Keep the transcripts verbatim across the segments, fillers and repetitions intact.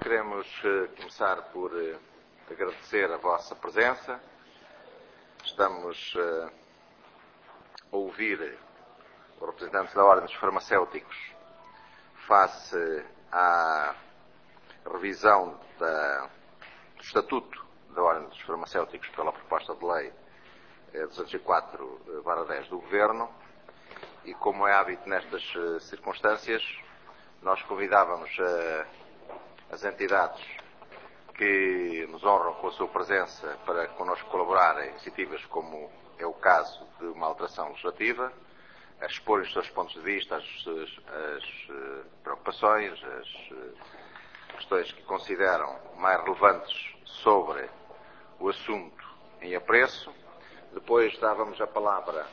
queremos uh, começar por uh, agradecer a vossa presença. Estamos uh, a ouvir os representantes da Ordem dos Farmacêuticos face à revisão da, do Estatuto da Ordem dos Farmacêuticos pela proposta de lei uh, duzentos e quatro barra dez do Governo. E como é hábito nestas uh, circunstâncias, nós convidávamos uh, as entidades que nos honram com a sua presença para connosco colaborarem em iniciativas como é o caso de uma alteração legislativa, a expor os seus pontos de vista, as, as uh, preocupações, as uh, questões que consideram mais relevantes sobre o assunto em apreço. Depois dávamos a palavra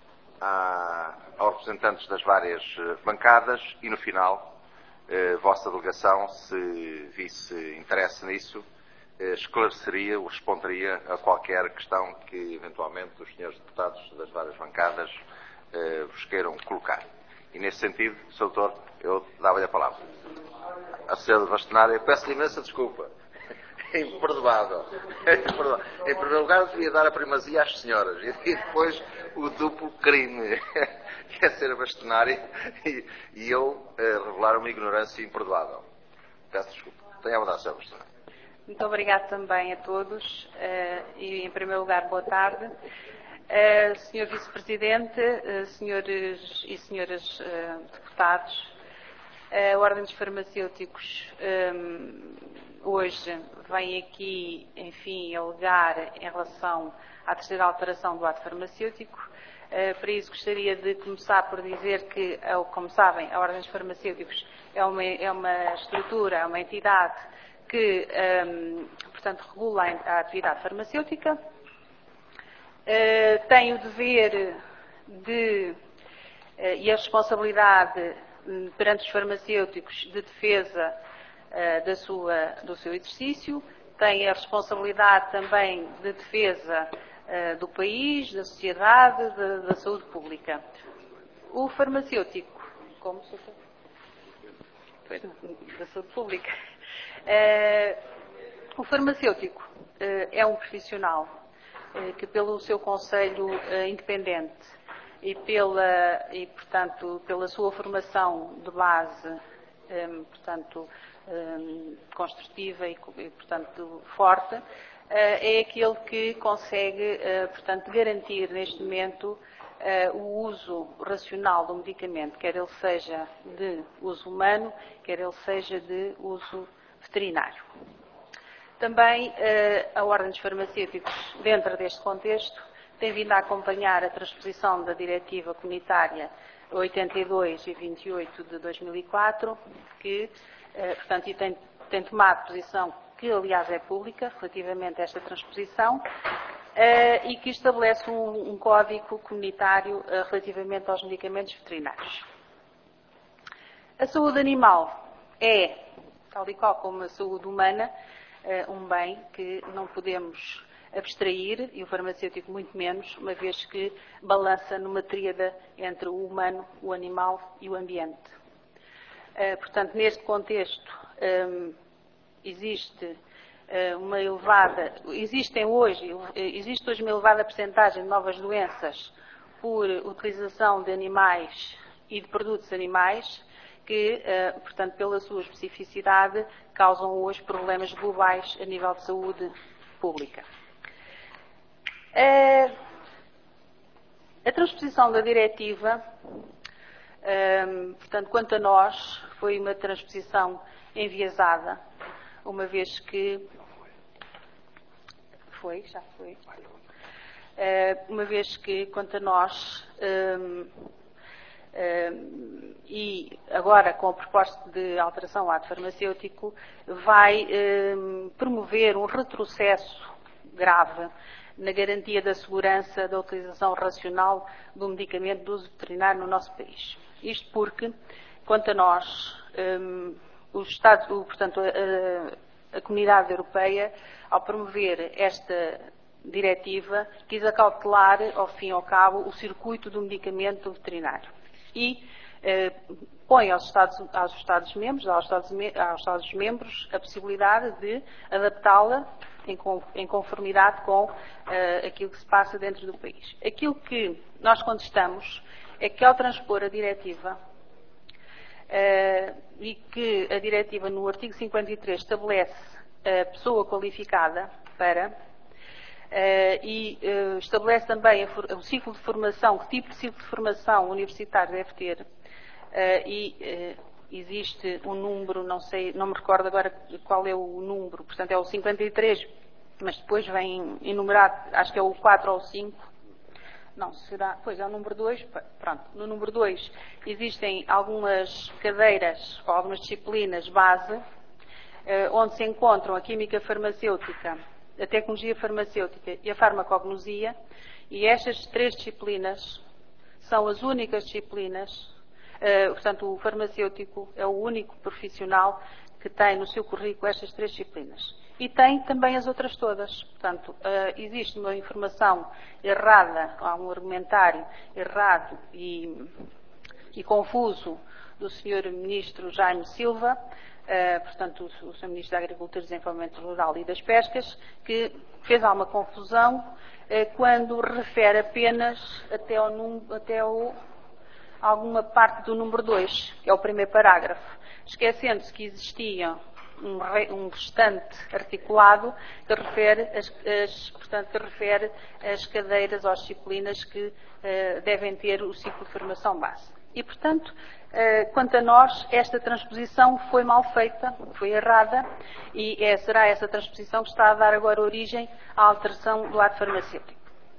a, aos representantes das várias bancadas e, no final, a vossa delegação, se visse interesse nisso, esclareceria ou responderia a qualquer questão que, eventualmente, os senhores deputados das várias bancadas vos queiram colocar. E, nesse sentido, senhor Doutor, eu dava-lhe a palavra. A senhora Bastonária, peço-lhe imensa desculpa. É imperdoável. É imperdoável. Em primeiro lugar, devia dar a primazia às senhoras e depois o duplo crime, que é ser a bastonária, e, e eu eh, revelar uma ignorância imperdoável. Peço desculpa. Tenha a vontade, senhora bastonária. Muito obrigada também a todos uh, e, em primeiro lugar, boa tarde. Uh, senhor Vice-Presidente, uh, senhores e senhoras uh, deputados, a Ordem dos Farmacêuticos um, hoje vem aqui, enfim, alegar em relação à terceira alteração do ato farmacêutico. Uh, para isso gostaria de começar por dizer que, como sabem, a Ordem dos Farmacêuticos é uma, é uma estrutura, é uma entidade que, um, portanto, regula a atividade farmacêutica. Uh, tem o dever de, uh, e a responsabilidade perante os farmacêuticos de defesa uh, da sua, do seu exercício, tem a responsabilidade também de defesa uh, do país, da sociedade, de, da saúde pública. O farmacêutico, como da saúde pública, uh, o farmacêutico uh, é um profissional uh, que, pelo seu conselho uh, independente, e, pela, e, portanto, pela sua formação de base, um, portanto, um, construtiva e, e, portanto, forte, uh, é aquele que consegue, uh, portanto, garantir neste momento uh, o uso racional do medicamento, quer ele seja de uso humano, quer ele seja de uso veterinário. Também uh, a Ordem dos Farmacêuticos, dentro deste contexto, tem vindo a acompanhar a transposição da Diretiva Comunitária oitenta e dois e vinte e oito de dois mil e quatro, que, eh, portanto, e tem, tem tomado posição, que aliás é pública, relativamente a esta transposição, eh, e que estabelece um, um código comunitário eh, relativamente aos medicamentos veterinários. A saúde animal é, tal e qual como a saúde humana, eh, um bem que não podemos abstrair, e o farmacêutico muito menos, uma vez que balança numa tríada entre o humano, o animal e o ambiente. Uh, portanto, neste contexto, um, existe uh, uma elevada, existem hoje, existe hoje uma elevada percentagem de novas doenças por utilização de animais e de produtos animais que, uh, portanto, pela sua especificidade, causam hoje problemas globais a nível de saúde pública. A transposição da diretiva, portanto, quanto a nós, foi uma transposição enviesada, uma vez que foi, já foi, uma vez que, quanto a nós, e agora com a proposta de alteração ao ato farmacêutico, vai promover um retrocesso grave na garantia da segurança da utilização racional do medicamento de uso veterinário no nosso país. Isto porque, quanto a nós, um, os Estados, portanto, a, a Comunidade Europeia, ao promover esta diretiva, quis acautelar, ao fim e ao cabo, o circuito do medicamento veterinário. E põe aos Estados, aos Estados-membros, aos Estados, aos Estados-membros, a possibilidade de adaptá-la em conformidade com uh, aquilo que se passa dentro do país. Aquilo que nós contestamos é que, ao transpor a diretiva, uh, e que a diretiva, no artigo cinquenta e três, estabelece a pessoa qualificada para, uh, e uh, estabelece também a, o ciclo de formação, que tipo de ciclo de formação universitário deve ter, uh, e uh, existe um número, não sei, não me recordo agora qual é o número, portanto é o cinquenta e três, mas depois vem enumerado, acho que é o quatro ou o cinco, não, será, pois é o número dois, pronto, no número dois existem algumas cadeiras ou algumas disciplinas base, onde se encontram a química farmacêutica, a tecnologia farmacêutica e a farmacognosia, e estas três disciplinas são as únicas disciplinas. Uh, portanto, o farmacêutico é o único profissional que tem no seu currículo estas três disciplinas. E tem também as outras todas. Portanto, uh, existe uma informação errada, há um argumentário errado e, e confuso do senhor Ministro Jaime Silva, uh, portanto, o, o senhor Ministro da Agricultura, Desenvolvimento Rural e das Pescas, que fez alguma confusão uh, quando refere apenas até ao número, até ao alguma parte do número dois, que é o primeiro parágrafo, esquecendo-se que existia um, um restante articulado que refere as, as, portanto, que refere as cadeiras ou as disciplinas que uh, devem ter o ciclo de formação base. E, portanto, uh, quanto a nós, esta transposição foi mal feita, foi errada, e é, será essa transposição que está a dar agora origem à alteração do ato farmacêutico.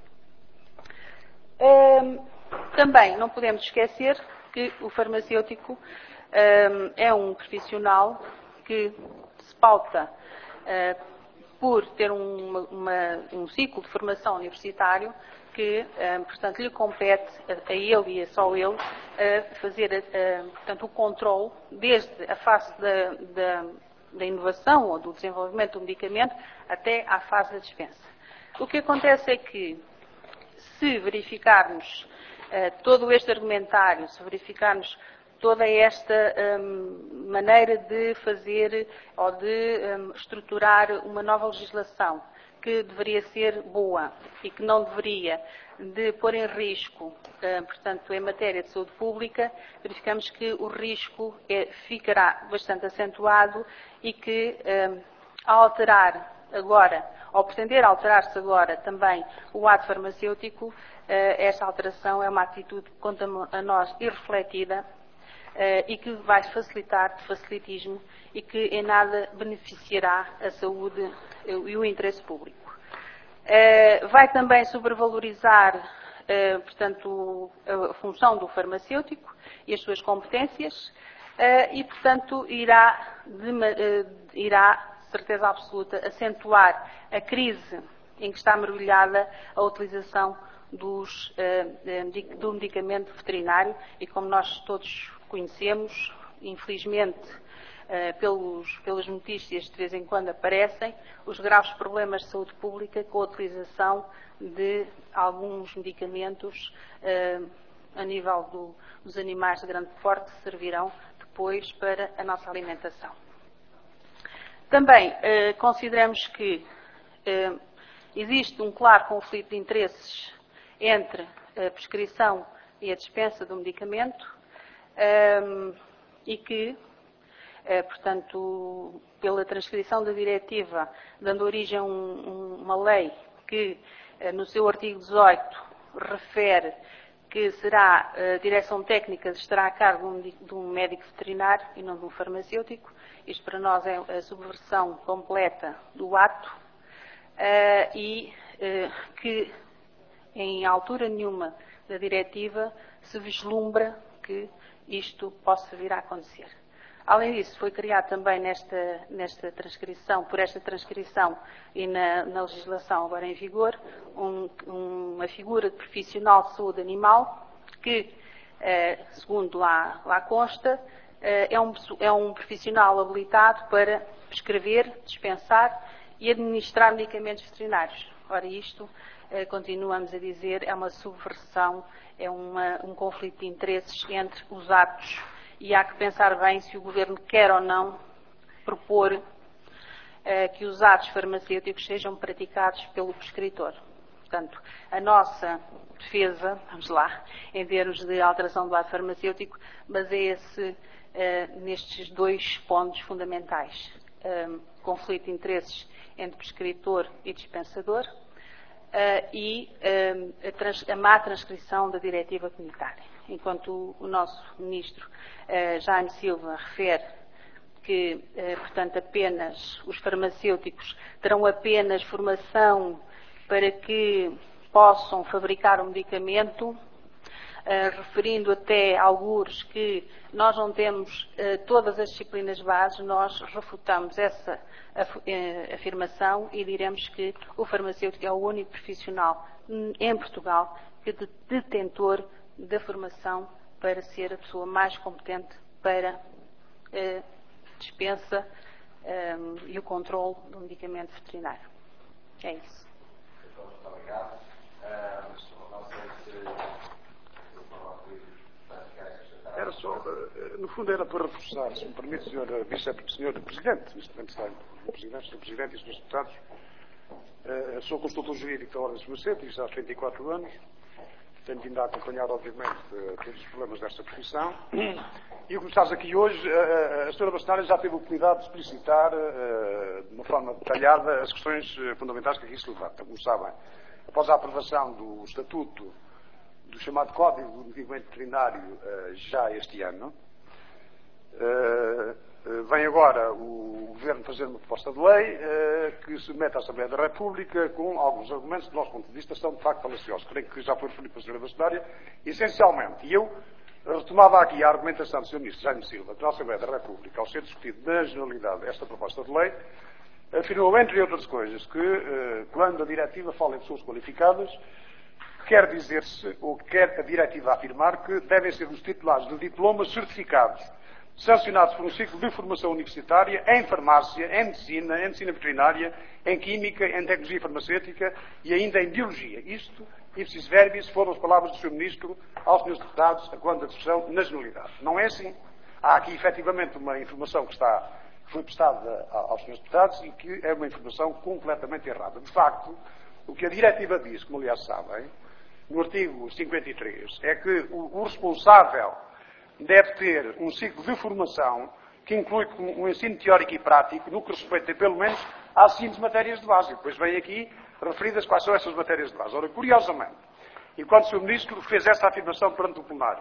Um, Também não podemos esquecer que o farmacêutico um, é um profissional que se pauta uh, por ter uma, uma, um ciclo de formação universitário que, um, portanto, lhe compete a, a ele e a só ele uh, fazer uh, portanto, o controle desde a fase da, da, da inovação ou do desenvolvimento do medicamento até à fase da dispensa. O que acontece é que, se verificarmos Uh, todo este argumentário, se verificarmos toda esta um, maneira de fazer ou de um, estruturar uma nova legislação que deveria ser boa e que não deveria de pôr em risco, uh, portanto, em matéria de saúde pública, verificamos que o risco é, ficará bastante acentuado e que, um, ao alterar agora, ao pretender alterar-se agora também o ato farmacêutico, esta alteração é uma atitude, quanto a nós, irrefletida e que vai facilitar de facilitismo e que em nada beneficiará a saúde e o interesse público. Vai também sobrevalorizar, portanto, a função do farmacêutico e as suas competências e, portanto, irá, de, irá certeza absoluta, acentuar a crise em que está mergulhada a utilização dos, uh, do medicamento veterinário e, como nós todos conhecemos, infelizmente, uh, pelos, pelas notícias de vez em quando aparecem, os graves problemas de saúde pública com a utilização de alguns medicamentos uh, a nível do, dos animais de grande porte que servirão depois para a nossa alimentação. Também eh, consideramos que eh, existe um claro conflito de interesses entre a prescrição e a dispensa do medicamento eh, e que, eh, portanto, pela transcrição da diretiva, dando origem a um, um, uma lei que, eh, no seu artigo dezoito, refere que será a direção técnica estará a cargo de um médico veterinário e não de um farmacêutico. Isto para nós é a subversão completa do ato uh, e uh, que em altura nenhuma da diretiva se vislumbra que isto possa vir a acontecer. Além disso, foi criado também nesta, nesta transcrição, por esta transcrição e na, na legislação agora em vigor, um, uma figura de profissional de saúde animal que, eh, segundo lá, lá consta, eh, é, um, é um profissional habilitado para prescrever, dispensar e administrar medicamentos veterinários. Ora, isto continuamos a dizer, é uma subversão, é uma, um conflito de interesses entre os atos, e há que pensar bem se o Governo quer ou não propor que os atos farmacêuticos sejam praticados pelo prescritor. Portanto, a nossa defesa, vamos lá, em termos de alteração do ato farmacêutico, baseia-se uh, nestes dois pontos fundamentais. Um, conflito de interesses entre prescritor e dispensador uh, e um, a, trans, a má transcrição da diretiva comunitária. Enquanto o, o nosso Ministro uh, Jaime Silva refere que, eh, portanto, apenas os farmacêuticos terão apenas formação para que possam fabricar um medicamento, eh, referindo até algures que nós não temos eh, todas as disciplinas base, nós refutamos essa af eh, afirmação e diremos que o farmacêutico é o único profissional em Portugal que é detentor da formação para ser a pessoa mais competente para eh, dispensa um, e o controle do medicamento veterinário. É isso. Muito obrigado. Uh, não sei se... Era só, no fundo era para reforçar, se me permite, senhor Vice-Presidente, neste momento está o Presidente, senhor Presidente e senhores Deputados, uh, sou consultor jurídico da Ordem dos Farmacêuticos há trinta e quatro anos. Tenho vindo a acompanhar, obviamente, todos os problemas desta profissão. E, como estás aqui hoje, a senhora Bastonária já teve a oportunidade de explicitar, de uma forma detalhada, as questões fundamentais que aqui se levantam. Como sabem, após a aprovação do Estatuto do chamado Código do Medicamento Veterinário, já este ano, vem agora o Governo fazer uma proposta de lei que se mete à Assembleia da República com alguns argumentos que, do nosso ponto de vista, são de facto falaciosos. Creio que já foi referido pela senhora Bastonária, essencialmente. E eu retomava aqui a argumentação do senhor Ministro Jaime Silva, que na Assembleia da República, ao ser discutido na generalidade esta proposta de lei, afirmou, entre outras coisas, que quando a diretiva fala em pessoas qualificadas, quer dizer-se, ou quer a diretiva afirmar, que devem ser os titulares de diplomas certificados sancionados por um ciclo de formação universitária em farmácia, em medicina, em medicina veterinária, em química, em tecnologia farmacêutica e ainda em biologia. Isto, ipsis verbis, foram as palavras do senhor Ministro aos senhores deputados, a quando da discussão na generalidade. Não é assim. Há aqui, efetivamente, uma informação que, está, que foi prestada aos senhores deputados e que é uma informação completamente errada. De facto, o que a diretiva diz, como aliás sabem, no artigo cinquenta e três, é que o, o responsável deve ter um ciclo de formação que inclui um ensino teórico e prático no que respeita, pelo menos, às seguintes matérias de base. E depois vem aqui referidas quais são essas matérias de base. Ora, curiosamente, enquanto o senhor Ministro fez esta afirmação perante o plenário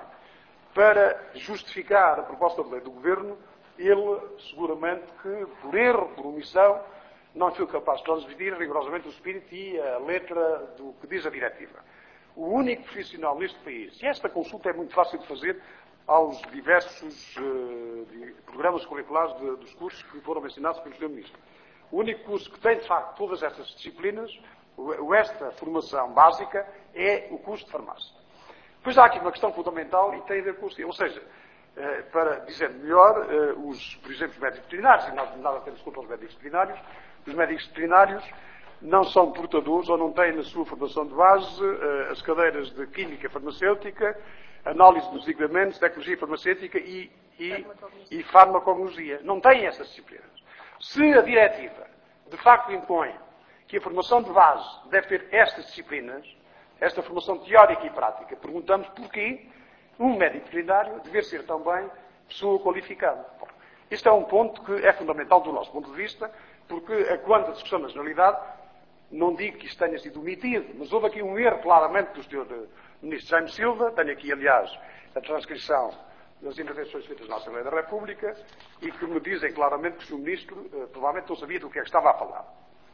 para justificar a proposta de lei do Governo, ele, seguramente que, por erro, por omissão, não foi capaz de transmitir rigorosamente o espírito e a letra do que diz a diretiva. O único profissional neste país, e esta consulta é muito fácil de fazer aos diversos uh, de, programas curriculares de, dos cursos que foram mencionados pelo senhor Ministro. O único curso que tem, de facto, todas estas disciplinas, ou esta formação básica, é o curso de farmácia. Depois há aqui uma questão fundamental e tem a ver com o... Ou seja, uh, para dizer melhor, uh, os, por exemplo, os médicos veterinários, e nós nada temos contra os médicos veterinários, os médicos veterinários não são portadores ou não têm na sua formação de base uh, as cadeiras de química farmacêutica, análise dos equipamentos, tecnologia farmacêutica e, e, e farmacologia. Não têm essas disciplinas. Se a diretiva, de facto, impõe que a formação de base deve ter estas disciplinas, esta formação teórica e prática, perguntamos porquê um médico veterinário deve ser também pessoa qualificada. Bom, este é um ponto que é fundamental do nosso ponto de vista, porque, quando a discussão na generalidade, não digo que isto tenha sido omitido, mas houve aqui um erro, claramente, do senhor Ministro Jaime Silva. Tenho aqui, aliás, a transcrição das intervenções feitas na Assembleia da República e que me dizem claramente que o senhor Ministro uh, provavelmente não sabia do que é que estava a falar.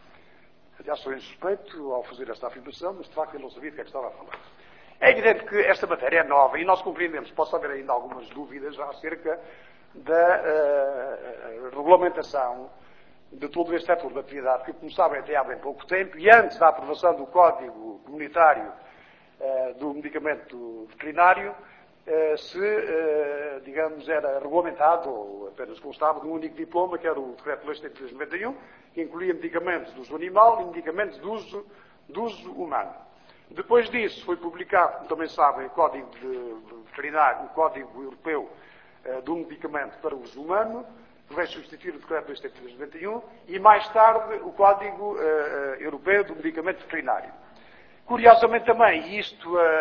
Aliás, sou insuspeito ao fazer esta afirmação, mas de facto ele não sabia do que é que estava a falar. É evidente que esta matéria é nova e nós compreendemos, posso haver ainda algumas dúvidas acerca da uh, regulamentação de todo este setor da atividade, que, como sabem, até há bem pouco tempo, e antes da aprovação do Código Comunitário uh, do Medicamento Veterinário, uh, se, uh, digamos, era regulamentado, ou apenas constava de um único diploma, que era o Decreto-Lei setenta e três de noventa e um, que incluía medicamentos de uso animal e medicamentos de uso de uso humano. Depois disso, foi publicado, como também sabem, o Código de Veterinário, o Código Europeu uh, do Medicamento para Uso Humano, que vai substituir o Decreto duzentos e setenta e três de noventa e um, e mais tarde o Código uh, uh, Europeu do Medicamento Veterinário. Curiosamente também, e isto uh,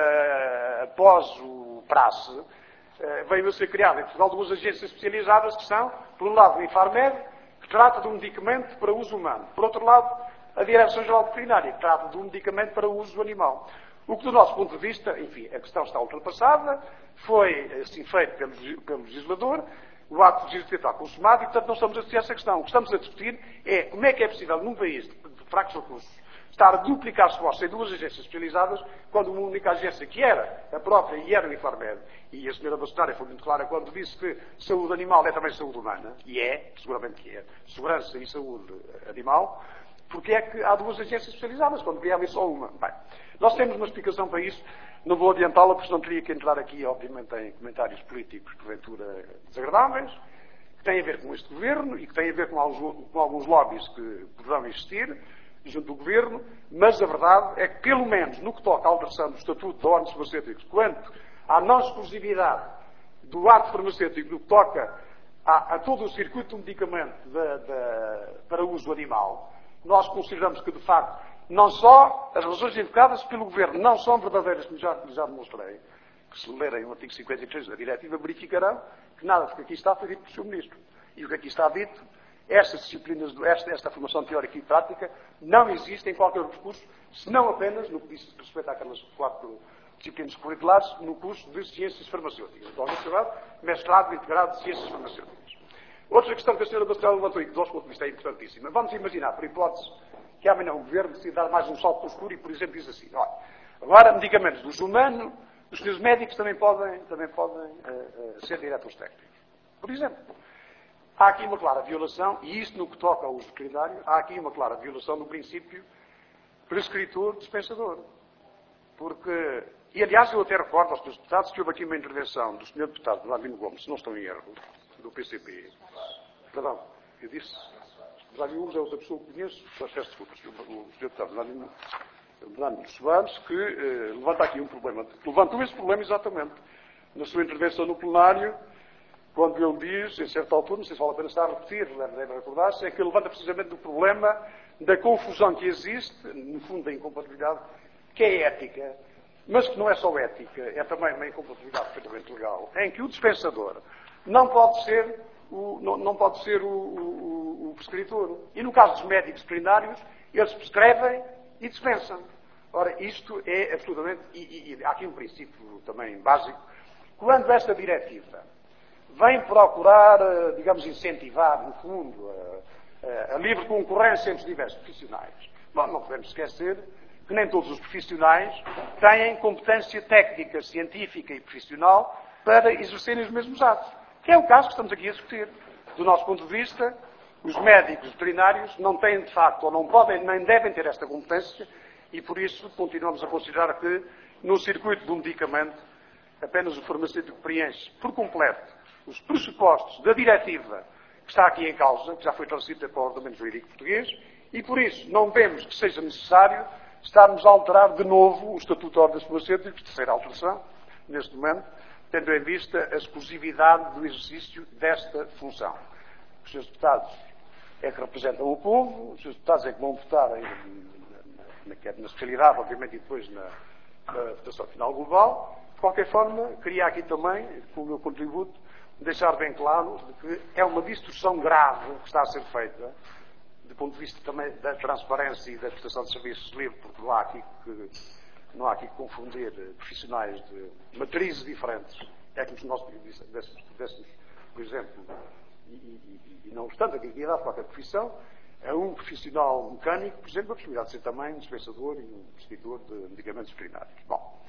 após o praxe, uh, veio a ser criado em Portugal duas agências especializadas que são, por um lado, o Infarmed, que trata de um medicamento para uso humano. Por outro lado, a Direção-Geral de Veterinária, que trata de um medicamento para uso animal. O que, do nosso ponto de vista, enfim, a questão está ultrapassada, foi assim feito pelo, pelo legislador, o ato legislativo está consumado e, portanto, não estamos a discutir essa questão. O que estamos a discutir é como é que é possível, num país de fracos recursos, estar a duplicar esforços em duas agências especializadas, quando uma única agência, que era a própria e era o Infarmed, e a senhora Bastonária foi muito clara quando disse que saúde animal é também saúde humana, e é, seguramente que é, segurança e saúde animal, porque é que há duas agências especializadas, quando devia haver só uma. Bem, nós temos uma explicação para isso, não vou adiantá-la, porque não teria que entrar aqui, obviamente, em comentários políticos, porventura, desagradáveis, que têm a ver com este governo e que têm a ver com alguns, com alguns lobbies que poderão existir junto do governo, mas a verdade é que, pelo menos no que toca à alteração do Estatuto de Órgãos Farmacêuticos, quanto à não exclusividade do ato farmacêutico, no que toca a, a todo o circuito do medicamento de, de, para uso animal, nós consideramos que, de facto, não só as razões invocadas pelo Governo não são verdadeiras, como já, já demonstrei, que se lerem o artigo cinquenta e três da diretiva, verificarão que nada do que aqui está foi dito pelo senhor Ministro. E o que aqui está dito, estas disciplinas, esta, esta formação teórica e prática, não existe em qualquer outro curso, senão apenas, no que diz respeito àquelas quatro disciplinas curriculares, no curso de Ciências Farmacêuticas. Então, chamado mestrado integrado de Ciências Farmacêuticas. Outra questão que a senhora Bastonária levantou e que, do nosso ponto de vista, é importantíssima. Vamos imaginar, por hipótese, que amanhã o Governo decide dar mais um salto para o escuro e, por exemplo, diz assim, olha, agora medicamentos do uso humano, os senhores médicos também podem, também podem uh, uh, ser diretores técnicos. Por exemplo, há aqui uma clara violação, e isto no que toca ao uso veterinário, há aqui uma clara violação do princípio prescritor-dispensador. Porque, e aliás eu até recordo aos senhores deputados que houve aqui uma intervenção do senhor deputado Bernardino Gomes, se não estou em erro, do P C P. Perdão, eu disse, Bernardino Gomes é outra pessoa que conheço, mas peço desculpas, o senhor deputado Bernardino, Bernardino Soares, que eh, levanta aqui um problema. Levantou esse problema exatamente na sua intervenção no plenário, quando ele diz, em certa altura, não sei se vale a pena estar a repetir, deve recordar-se, é que ele levanta precisamente do problema da confusão que existe, no fundo da incompatibilidade, que é ética, mas que não é só ética, é também uma incompatibilidade perfeitamente legal, em que o dispensador não pode ser o, não, não pode ser o, o, o prescritor. E no caso dos médicos veterinários, eles prescrevem e dispensam. Ora, isto é absolutamente, e, e, e há aqui um princípio também básico, quando esta diretiva vem procurar, digamos, incentivar, no fundo, a, a livre concorrência entre os diversos profissionais. Bom, não podemos esquecer que nem todos os profissionais têm competência técnica, científica e profissional para exercerem os mesmos atos. Que é o caso que estamos aqui a discutir. Do nosso ponto de vista, os médicos veterinários não têm, de facto, ou não podem, nem devem ter esta competência e, por isso, continuamos a considerar que, no circuito do medicamento, apenas o farmacêutico preenche por completo os pressupostos da diretiva que está aqui em causa, que já foi traduzida para o ordenamento jurídico português, e por isso não vemos que seja necessário estarmos a alterar de novo o Estatuto de Ordens Farmacêuticos, terceira alteração, neste momento, tendo em vista a exclusividade do exercício desta função. Os senhores deputados é que representam o povo, os senhores deputados é que vão votar em, na, na, na especialidade, obviamente, e depois na, na votação final global. De qualquer forma, queria aqui também, com o meu contributo, deixar bem claro de que é uma distorção grave que está a ser feita, do ponto de vista também da transparência e da prestação de serviços livre, porque não há aqui que, não há aqui que confundir profissionais de matrizes diferentes. É como se nós tivéssemos, por exemplo, e, e, e não obstante a dignidade de qualquer profissão, a um profissional mecânico, por exemplo, a possibilidade de ser também um dispensador e um prescritor de medicamentos veterinários. Bom,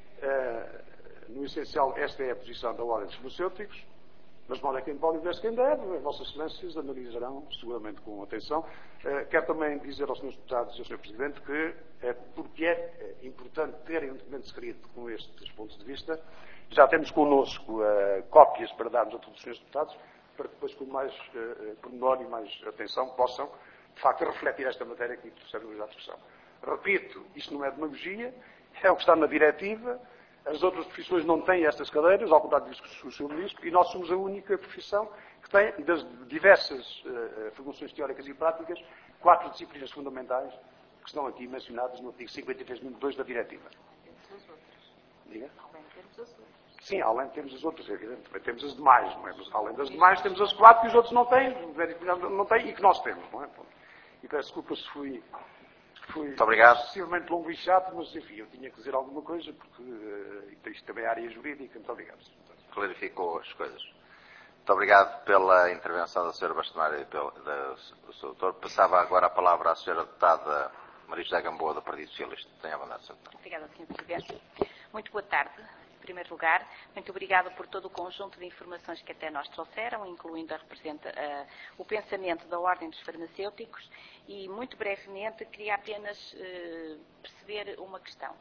uh, no essencial, esta é a posição da Ordem dos Farmacêuticos. Mas mal é quem pode, investe quem deve. As Vossas Excelências analisarão seguramente com atenção. Uh, quero também dizer aos senhores deputados e ao senhor Presidente que, uh, porque é uh, importante terem um documento escrito com estes pontos de vista, já temos connosco uh, cópias para darmos a todos os senhores deputados, para que depois, com mais uh, pormenor e mais atenção, possam, de facto, refletir esta matéria que trouxemos à discussão. Repito, isto não é demagogia, é o que está na diretiva. As outras profissões não têm estas cadeiras, ao contrário disso que o senhor Ministro, e nós somos a única profissão que tem, das diversas uh, formações teóricas e práticas, quatro disciplinas fundamentais que estão aqui mencionadas no artigo cinquenta e três, número dois da diretiva. Temos as outras. Diga? Além temos as outras. Sim, além de termos as outras, evidentemente, temos as demais, não é? Mas, além das demais, temos as quatro que os outros não têm, não têm e que nós temos, não é? E peço desculpa se fui, fui Muito obrigado. excessivamente longo e chato, mas enfim, eu tinha que dizer alguma coisa, porque uh, isto também é área jurídica. Muito obrigado. Clarificou as coisas. Muito obrigado pela intervenção da senhora Bastonária e pelo, da, do senhor doutor. Passava agora a palavra à senhora deputada Maria José Gamboa, do Partido Socialista. Tenha a bondade, senhora deputada. Obrigada, senhor Presidente. Muito boa tarde. Em primeiro lugar, muito obrigada por todo o conjunto de informações que até nós trouxeram, incluindo a representa, uh, o pensamento da Ordem dos Farmacêuticos, e muito brevemente queria apenas uh, perceber uma questão.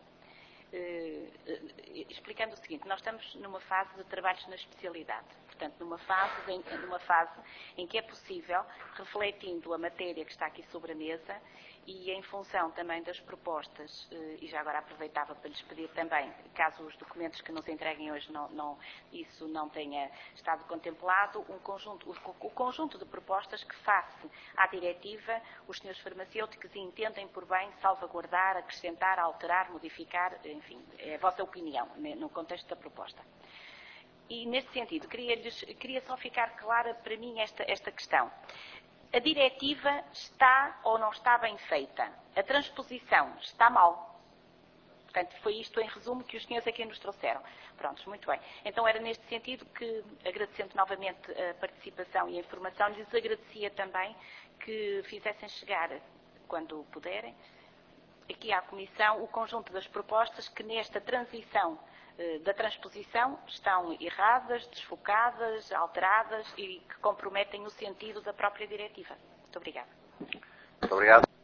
Uh, uh, explicando o seguinte, nós estamos numa fase de trabalhos na especialidade, portanto numa fase, em, numa fase em que é possível, refletindo a matéria que está aqui sobre a mesa e em função também das propostas, uh, e já agora aproveitava para lhes pedir também, caso os documentos que nos entreguem hoje não, não, isso não tenha estado contemplado, um conjunto, o, o conjunto de propostas que face à diretiva os senhores farmacêuticos entendem por bem salvaguardar, acrescentar, alterar, modificar, enfim, é a vossa opinião no contexto da proposta. E, neste sentido, queria, queria só ficar clara para mim esta, esta questão. A diretiva está ou não está bem feita? A transposição está mal? Portanto, foi isto, em resumo, que os senhores aqui nos trouxeram. Prontos, muito bem. Então, era neste sentido que, agradecendo novamente a participação e a informação, lhes agradecia também que fizessem chegar, quando puderem, aqui à Comissão, o conjunto das propostas que nesta transição eh, da transposição estão erradas, desfocadas, alteradas e que comprometem o sentido da própria diretiva. Muito obrigada. Muito obrigado.